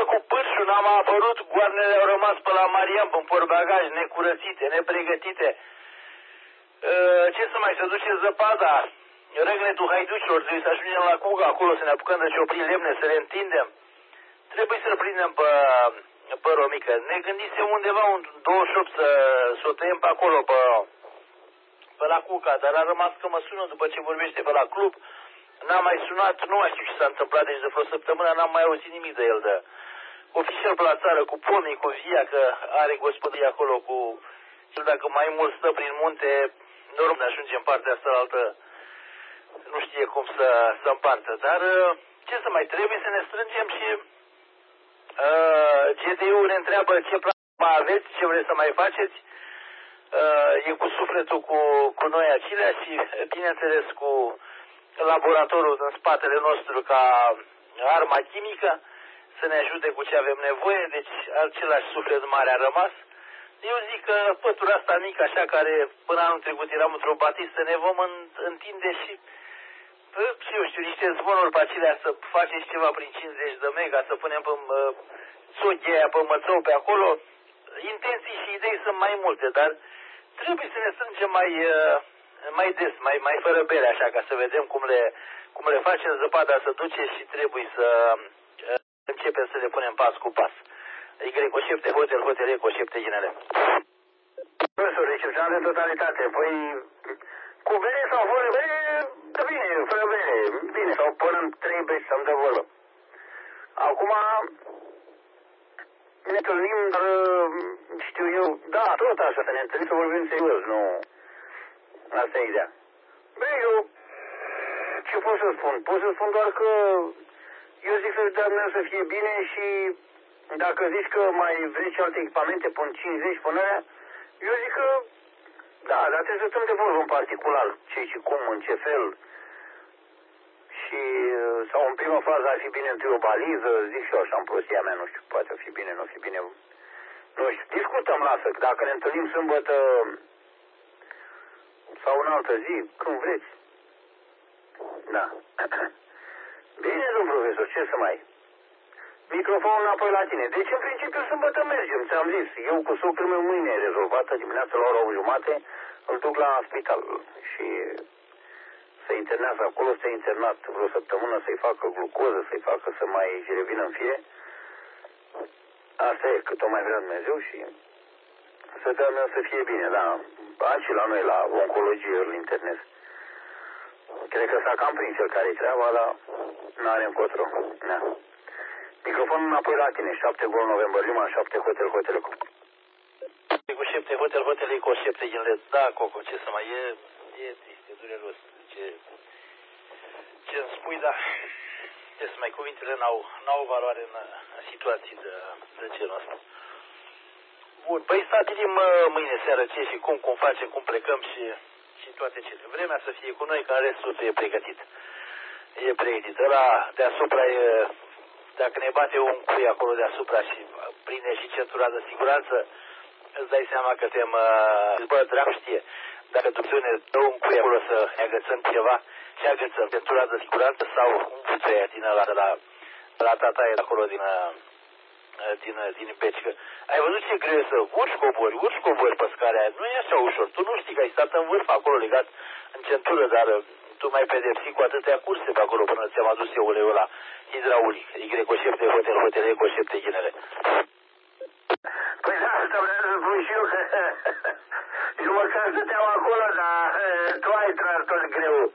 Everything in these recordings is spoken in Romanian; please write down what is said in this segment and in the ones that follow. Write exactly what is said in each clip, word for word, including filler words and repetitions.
cu pârșul n-am apărut, goarnele au rămas pe la Marian, în portbagaj, necurățite, nepregătite. Ce să mai, să duce zăpada, răgnetul haiducilor, trebuie să ajungem la Cuga, acolo să ne apucăm de ciopri lemne, să le întindem. Trebuie să-l prindem pe, pe Romică. Ne gândisem undeva un douăzeci și opt să, să o tăiem pe acolo, pe, pe la Cuca, dar a rămas că mă sună după ce vorbește pe la club. N-am mai sunat, nu mai știu ce s-a întâmplat, deci de vreo săptămână n-am mai auzit nimic de el. De oficial pe la țară, cu pomii, cu via, că are gospodărie acolo, cu... Dacă mai mult stă prin munte, normal ne ajunge în partea asta altă, nu știe cum să, să împantă. Dar ce să mai trebuie să ne strângem și uh, G D U ne întreabă ce plan mai aveți, ce vreți să mai faceți. Uh, e cu sufletul cu, cu noi acelea și bineînțeles cu laboratorul în spatele nostru ca arma chimică să ne ajute cu ce avem nevoie, deci același suflet mare a rămas. Eu zic că pătura asta mică, așa, care până anul trecut eram într-o batistă, ne vom întinde și, și eu știu, niște zvonuri pe acelea, să faceți ceva prin cincizeci de mega, să punem pe soghia aia, pe mățău pe acolo. Intenții și idei sunt mai multe, dar trebuie să ne strângem mai, mai des, mai, mai fără bere, așa, ca să vedem cum le, cum le facem, zăpada să duce și trebuie să începem să le punem pas cu pas. Adică recoșepte hotel, hotel, recoșepte ginele. Profesor, recepționat de totalitate. Păi, cu bere sau fără bere, că bine, fără bere, bine, sau până trei beri să-mi dă vorbă. Acum, ne întâlnim, dar, știu eu, da, tot așa, să ne întâlnim să vorbim serios, nu, asta e ideea. Bine, eu, ce pot să spun? Pot să spun doar că eu zic să dea meu să fie bine și dacă zici că mai vrei și alte echipamente până cincizeci până aia, eu zic că da, dar trebuie să stăm de vorbă în particular, ce și cum, în ce fel. Și sau în prima fază ar fi bine întâi o baliză, zic și eu așa în prostia mea, nu știu, poate ar fi bine, nu fi bine. Nu știu, discutăm, lasă, dacă ne întâlnim sâmbătă sau în altă zi, când vreți. Da. Bine, domn profesor, ce să mai... Microfonul înapoi la tine. Deci, în principiu, sâmbătă mergem, ți-am zis. Eu cu socrul meu mâine e rezolvată, dimineața la ora o jumate, îl duc la spital și se internează acolo, se internat vreo săptămână să-i facă glucoză, să-i facă să mai revină în fire. Asta e, cât o mai vrea Dumnezeu și să dea meu să fie bine, da. Aici la noi, la oncologie, îl internez. Cred că s-a cam prins el care-i treaba, dar n-are încotro. Da. Microfonul înapoi la tine, șapte Gol November Lima, șapte Hotel Hotel. Cu șapte Hotel Hotel, cu șapte Ghinlet. Da, Coco, ce să mai e, e trist, e dureros. Ce, ce-mi spui, da, ce să mai, cuvintele n-au, n-au valoare în, în situații de, de genul ăsta. Bun, păi stabilim mâine seară ce și cum, cum facem, cum plecăm și, și toate cele. Vremea să fie cu noi, că restul e pregătit. E pregătit. Ăla deasupra e... Dacă ne bate un cui acolo deasupra și prinde și centura de siguranță, îți dai seama că te mă... Bă, dracu știe, dacă Dumnezeu ne dă un cui acolo să ne agățăm ceva, ce agățăm? Centura de siguranță sau un buțăia din ăla de la, de la tataie acolo din, din, din Beci? Ai văzut ce greu e să urci cobori, urci cobori pe scara aia? Nu e așa ușor. Tu nu știi că ai stat în vârf acolo legat în centură, dar tu mai pedepsi cu atâtea curse pe acolo până ți-am adus eu uleiul ăla hidraulic. Y cu șapte Hotel Hotel, E cu șapte Ghinele. Păi da, asta vreau să spun și eu că eu măcar stăteam acolo, dar tu ai tras tot greu.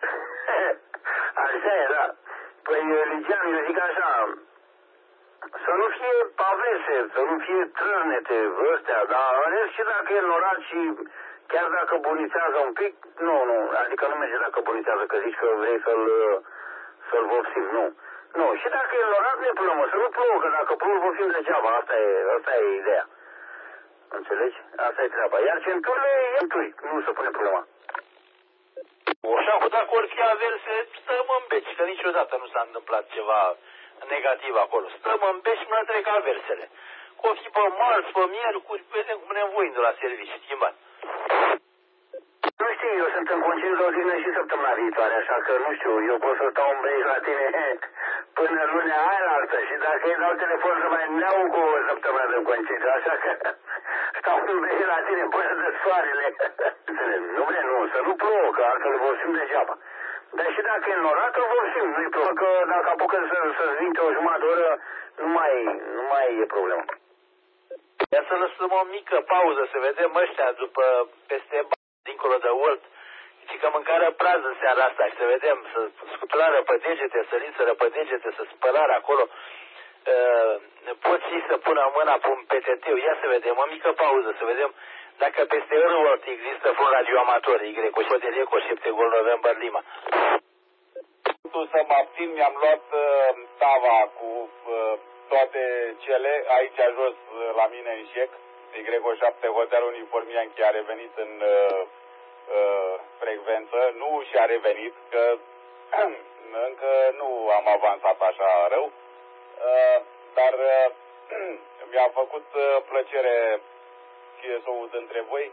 Așa e, da. Păi, Licean, eu zic așa, să nu fie pavese, să nu fie trârnete ăstea, dar în rest și dacă e norat și chiar dacă bunițează un pic, nu, nu, adică nu merge dacă bunițează, că zici că vrei să-l să-l vopsim, nu. Nu, și dacă e norat, nu e problemă, să nu plouă, că dacă plouă, vopsim degeaba, asta e, asta e ideea. Înțelegi? Asta e treaba. Iar centurile e centuri, nu se pune problema. Așa cu dacă ori fi averse, stăm în Beci, că niciodată nu s-a întâmplat ceva negativ acolo. Stăm în Beci până trec aversele. O fi pe marți, pe miercuri, vedem cum ne învoim de la serviciu, schimbat. Nu știi, eu sunt în concediu de odihnă și săptămâna viitoare, așa că nu știu, eu pot să stau un beic la tine până lunea aia la altă și dacă îi dau telefon să mai neau cu o săptămână de concediu, așa că stau un beic la tine până de soarele. Nu vrem, nu, să nu plouă, că altfel vom simți degeaba. Dar și dacă e norat, îl vom simți, nu-i problemă, că dacă apucă să, să-ți vinte o jumătate de oră, nu mai, nu mai e problemă. Ia să lăsăm o mică pauză, să vedem ăștia după peste dincolo de Olt. Și că mâncarea prază seara asta și să vedem, să scuturară pe degete, sărițără pe degete, să spălare acolo. Uh, pot și să pună mâna pe un P T T-ul. Ia să vedem, o mică pauză, să vedem dacă peste Olt există un radioamator, Y, cu Hotel Eco, șapte Gol November Lima. Să mă abțin, mi-am luat uh, tava cu uh, toate cele aici jos uh, la mine în șec. Y șapte Hotel Uniform Yankee a revenit în uh, uh, frecvență, nu și-a revenit, că încă nu am avansat așa rău, uh, dar uh, mi-a făcut uh, plăcere și să aud între voi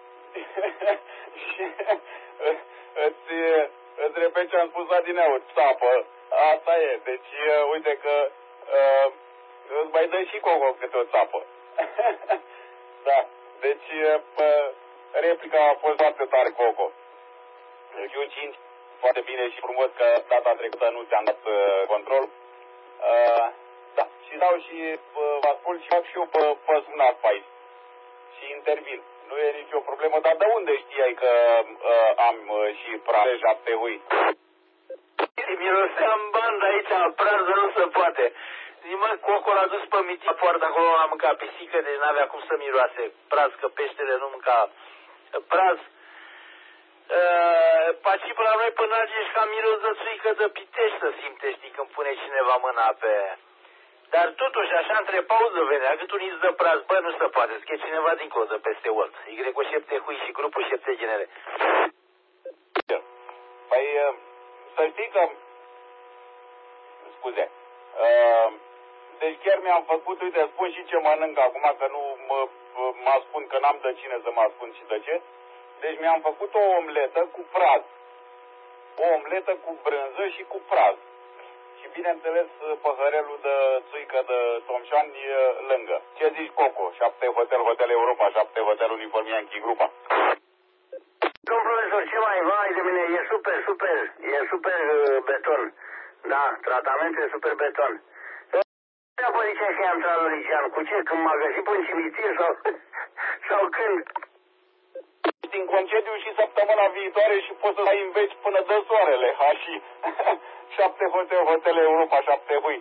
și uh, îți, uh, îți repet ce am spus la dineauri, țapă, asta e, deci uh, uite că uh, îți mai dă și Coco câte o țapă. Da, deci uh, replica a fost foarte tare, Coco. Deci eu cinci foarte bine și frumos că data trecută nu ți-am dat uh, control. Uh, da, și dau și uh, vă ascult și fac și eu pe, pe sunat pe aici. Și intervin. Nu e nicio problemă, dar de unde știai că uh, am uh, și prază șapte hui? Miroseam bandă aici, prază nu se poate. Mă, Coco l-a dus pe Miti la poartă, acolo a mâncat pisică, deci n-avea cum să miroase praz, că peștele nu mânca praz. Uh, Paci pe la noi până ajungi ca miros de țuică de pitești să simte, știi, când pune cineva mâna pe... Dar totuși, așa, între pauză venea, cât un iz de praz, bă, nu se poate, scrie cineva dincolo de peste Olt. Y cu șapte hui și grupul șapte genere. Păi, să știi că... Scuze. Uh, deci chiar mi-am făcut, uite, spun și ce mănânc acum, că nu mă, mă ascund, că n-am de cine să mă ascund și de ce. Deci mi-am făcut o omletă cu praz. O omletă cu brânză și cu praz. Și bineînțeles păhărelul de țuică de tomșan e lângă. Ce zici, Coco? șapte Hotel, Hotel Europa, șapte Hotel Uniform Yankee, grupa. Domn profesor, ce mai vai de mine? E super, super. E super uh, beton. Da, tratament e super beton. Apoi zicea că am tras Licean. Cu ce? Când m-a găsit pe un cimitir sau, sau când? Din concediu și săptămâna viitoare și poți să mai înveți până de soarele. Ha, și șapte Hotel, Hotel Europa, șapte hui.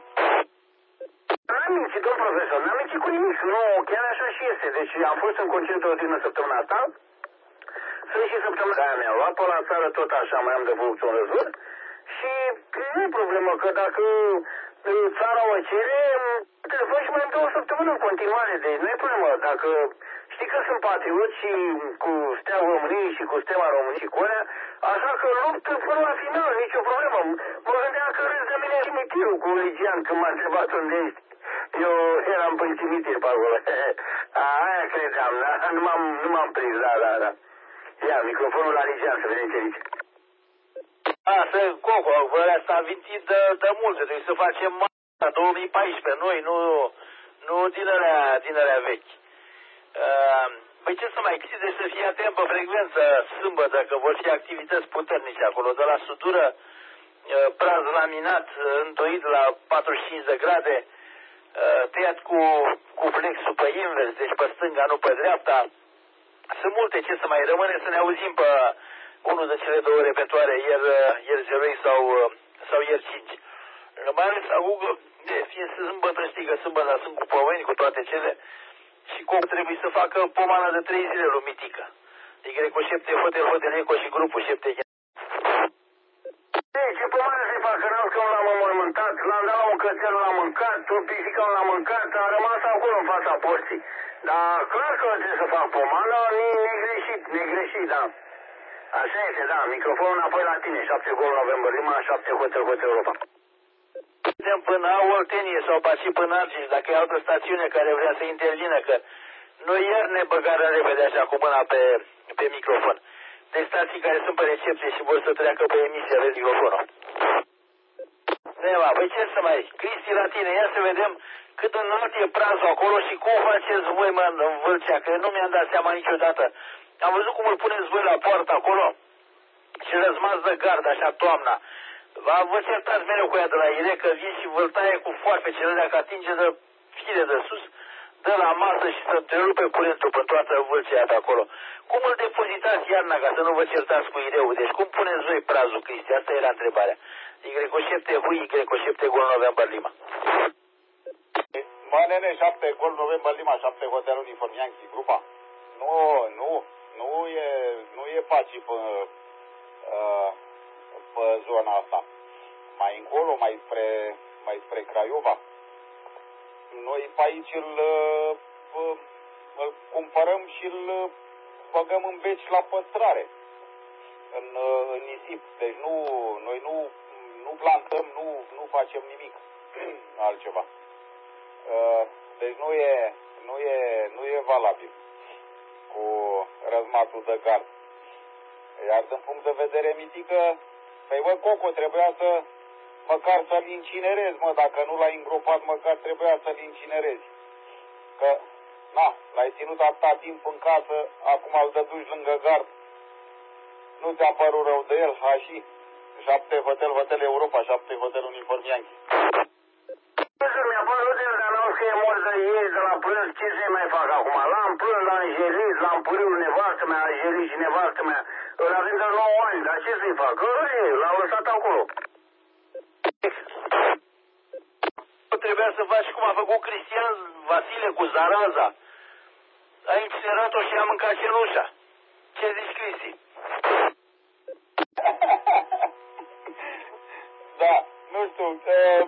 N-am mințit, domn profesor, n-am mințit cu nimic. Nu, chiar așa și este. Deci am fost în concediu de odihnă săptămâna asta. Sunt și săptămâna aia mi-a luat pe la țară, tot așa, mai am de făcut un răzut. Și nu e problemă, că dacă țara o cere, telefon și mai două săptămâni în continuare. Deci nu e problemă. Dacă știi că sunt patriot și cu steaua României și cu stema României și cu aia, așa că lupt până la final, nicio problemă. Mă gândeam că râs de mine cimitirul cu Ligian când m-a întrebat unde ești. Eu eram pe cimitir pe acolo. Aia credeam, da? Nu m-am, nu m-am prins, da, da, da. Ia, microfonul la Ligian, să vedem ce zice. A, să, Coco, ăla s-a vintit de, de multe, trebuie să facem mai două mii paisprezece, noi, nu, nu din alea, din alea vechi. Uh, păi ce să mai ține, să fie atent pe frecvență sâmbătă, că vor fi activități puternice acolo, de la sudură, uh, praz laminat, întoit la patruzeci și cinci de grade, uh, tăiat cu, cu flexul pe invers, deci pe stânga, nu pe dreapta. Sunt multe, ce să mai rămâne, să ne auzim pe unul de cele două repetoare, ieri, ieri zero sau, sau ieri cinci. Mai ales acum, fie sâmbătă, știi că sâmbătă sunt cu pomeni, cu toate cele, și cum trebuie să facă pomană de trei zile lui Mitică. Adică cu șapte Hotel, Hotel Eco și grupul șapte. Ei, ce pomană să-i facă? N-au că l-am înmormântat, l-am dat la un cățel, l-am mâncat, o pisică l-am mâncat, a rămas acolo în fața porții. Dar clar că trebuie să fac pomană, negreșit, negreșit, da. Așa este, da, microfonul înapoi la tine, șapte Gol November Lima, șapte Hotel, Hotel Europa. Suntem până Oltenie sau Paci până Argeș, dacă e altă stațiune care vrea să intervină, că noi ieri ne băgară repede așa cu mâna pe, pe microfon. de stații care sunt pe recepție și vor să treacă pe emisie, aveți microfonul. Nema, păi ce să mai... Cristi, la tine, ia să vedem cât înalt e prazul acolo și cum faceți voi, mă, în Vâlcea, că nu mi-am dat seama niciodată. Am văzut cum îl puneți voi la poartă acolo și răzmați de gard, așa, toamna. Vă certați mereu cu ea de la ele, că vin și vâltaie cu foarfecele alea, că atinge de fire de sus, dă la masă și să întrerupe curentul pe toată Vâlcea aia pe acolo. Cum îl depozitați iarna ca să nu vă certați cu ireu? Deci cum puneți voi prazul, Cristi? Asta era întrebarea. Y șapte Hui, Y șapte Gol November Lima. Mă, nene, șapte Gol November Lima, șapte Hotel Uniform Yankee, grupa. Nu, nu, nu e, nu e paci pe, uh, pe zona asta. Mai încolo, mai spre, mai spre Craiova. Noi pe aici îl, uh, îl cumpărăm și îl băgăm în beci la păstrare. În, uh, în nisip. Deci nu, noi nu, nu plantăm, nu, nu facem nimic altceva. Uh, deci nu e, nu e, nu e valabil cu răzmatul de gard. Iar din punct de vedere mitică, păi bă, Coco, trebuia să măcar să-l incinerezi, mă, dacă nu l-ai îngropat, măcar trebuia să-l incinerezi. Că, na, l-ai ținut atâta timp în casă, acum îl dăduși lângă gard, nu ți-a părut rău de el, ha și șapte Hotel, Hotel Europa, șapte Hotel Uniform Yankee. Mi-a părut de el, dar n-au că e mult de ieri, de la prânz, ce să mai fac acum? L-am prânz, l-am jelit, l-am puriul nevastă mea, a jelit și nevastă mea. Îl avem de nouă ani, dar ce să-i fac? Ăla l-au lăsat acolo. Trebuia să faci cum a făcut Cristian Vasile cu zaraza. A incinerat-o și a mâncat cenușa. Ce zici, Cristi? Da, nu știu, uh,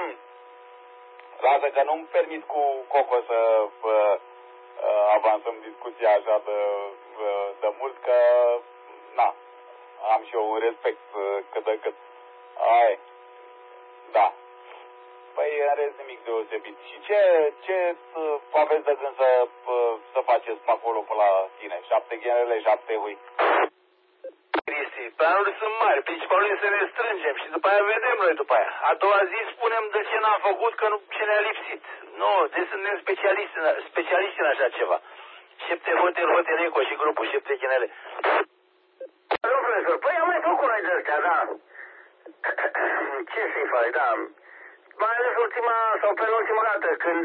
lasă că nu-mi permit cu Coco să uh, avansăm discuția așa de, uh, de mult, că, na, am și eu un respect uh, cât de cât. Ai, da. Păi, în rest, nimic deosebit. Și ce, ce uh, aveți de gând să, uh, să faceți pe acolo, pe la tine? Șapte ghenele, șapte hui. Cristi, planurile sunt mari, principalul este să ne strângem și după aia vedem noi după aia. A doua zi spunem de ce n-am făcut, că nu, ce ne-a lipsit. Nu, deci suntem specialiști în, specialiști în așa ceva. Șepte Hotel, Hotel Eco și grupul Șepte Ghenele. Nu, profesor, păi am mai făcut noi de ăstea, da. Ce să-i faci, da. Mai ales ultima, sau penultima dată, când...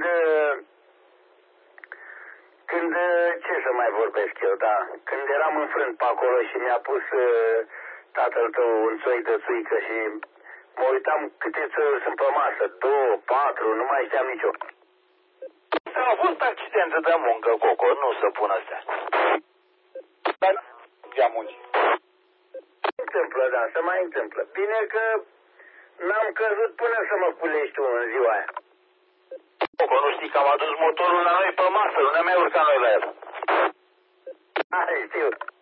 Când, ce să mai vorbesc eu, da, când eram înfrânt pe acolo și mi-a pus uh, tatăl tău un soi de țuică și mă uitam câte țări sunt pe masă, două, patru, nu mai știam nicio. Au fost accidente de muncă, Coco, nu să pun astea. Dar ea munci. Se întâmplă, da, se mai întâmplă. Bine că n-am căzut până să mă culești tu în ziua aia. Coco, nu știi că am adus motorul la noi pe masă, nu ne-am mai urcat noi la el. Hai, știu.